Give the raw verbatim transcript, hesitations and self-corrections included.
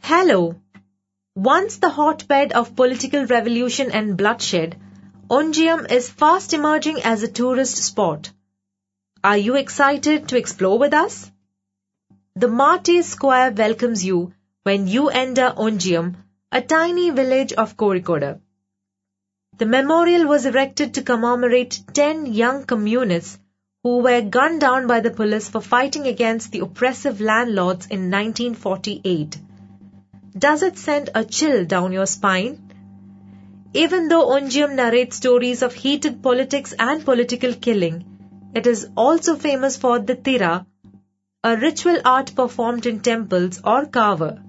Hello. Once the hotbed of political revolution and bloodshed, Ongeum is fast emerging as a tourist spot. Are you excited to explore with us? The Martyrs Square welcomes you when you enter Ongeum, a tiny village of Kozhikode. The memorial was erected to commemorate ten young communists who were gunned down by the police for fighting against the oppressive landlords in nineteen forty-eight. Does it send a chill down your spine? Even though Ongeum narrates stories of heated politics and political killing, it is also famous for the Tira, a ritual art performed in temples or kava.